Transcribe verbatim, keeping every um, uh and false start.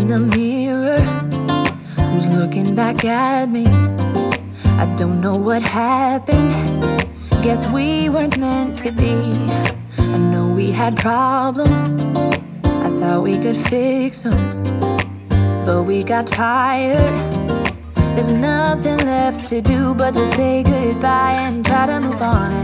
in the mirror, who's looking back at me? I don't know what happened, guess we weren't meant to be. I know we had problems, I thought we could fix them, but we got tired. There's nothing left to do but to say goodbye and try to move on.